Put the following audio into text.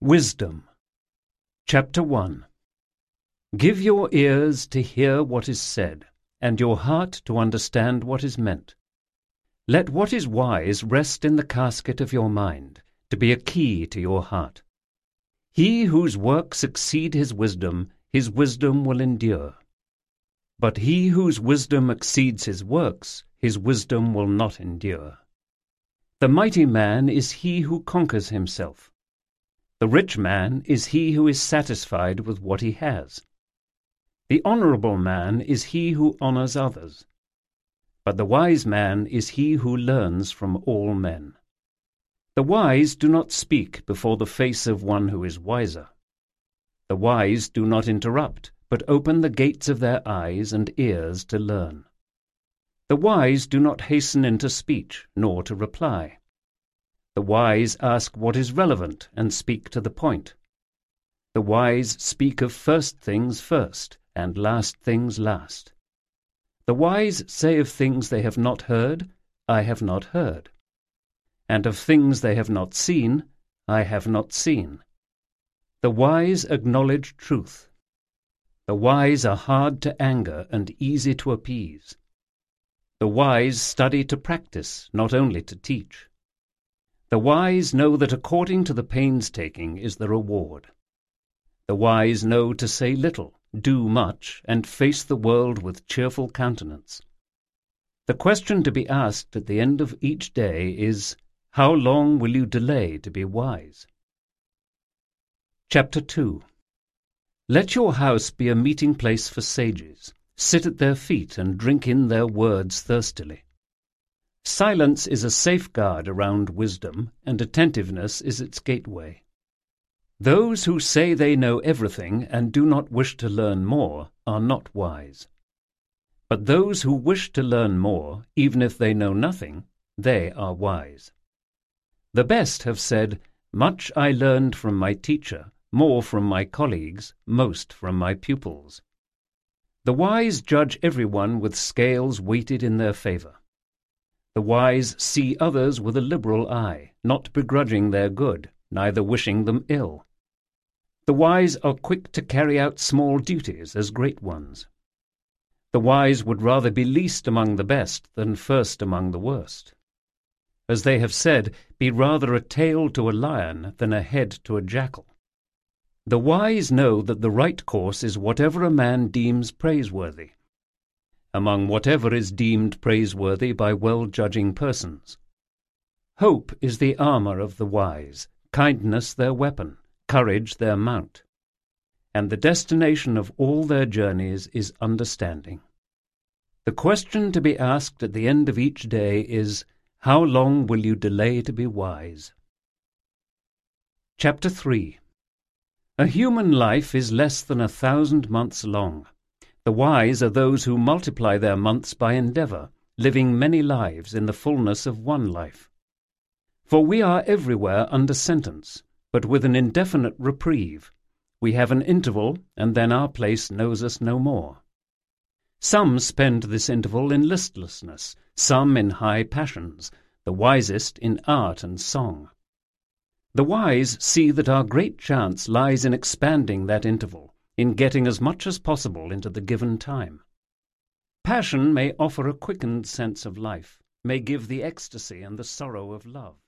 Wisdom. Chapter 1. Give your ears to hear what is said, and your heart to understand what is meant. Let what is wise rest in the casket of your mind, to be a key to your heart. He whose works exceed his wisdom will endure. But he whose wisdom exceeds his works will not endure. The mighty man is he who conquers himself. The rich man is he who is satisfied with what he has. The honorable man is he who honors others. But the wise man is he who learns from all men. The wise do not speak before the face of one who is wiser. The wise do not interrupt, but open the gates of their eyes and ears to learn. The wise do not hasten into speech, nor to reply. The wise ask what is relevant and speak to the point. The wise speak of first things first, and last things last. The wise say of things they have not heard, I have not heard. And of things they have not seen, I have not seen. The wise acknowledge truth. The wise are hard to anger and easy to appease. The wise study to practice, not only to teach. The wise know that according to the painstaking is the reward. The wise know to say little, do much, and face the world with cheerful countenance. The question to be asked at the end of each day is, how long will you delay to be wise? Chapter 2. Let your house be a meeting place for sages. Sit at their feet and drink in their words thirstily. Silence is a safeguard around wisdom, and attentiveness is its gateway. Those who say they know everything and do not wish to learn more are not wise. But those who wish to learn more, even if they know nothing, they are wise. The best have said, "Much I learned from my teacher, more from my colleagues, most from my pupils." The wise judge everyone with scales weighted in their favor. The wise see others with a liberal eye, not begrudging their good, neither wishing them ill. The wise are quick to carry out small duties as great ones. The wise would rather be least among the best than first among the worst. As they have said, be rather a tail to a lion than a head to a jackal. The wise know that the right course is whatever a man deems praiseworthy, among whatever is deemed praiseworthy by well-judging persons. Hope is the armor of the wise, kindness their weapon, courage their mount. And the destination of all their journeys is understanding. The question to be asked at the end of each day is, how long will you delay to be wise? Chapter 3. A human life is less than 1,000 months long. The wise are those who multiply their months by endeavor, living many lives in the fullness of one life. For we are everywhere under sentence, but with an indefinite reprieve. We have an interval, and then our place knows us no more. Some spend this interval in listlessness, some in high passions, the wisest in art and song. The wise see that our great chance lies in expanding that interval, in getting as much as possible into the given time. Passion may offer a quickened sense of life, may give the ecstasy and the sorrow of love.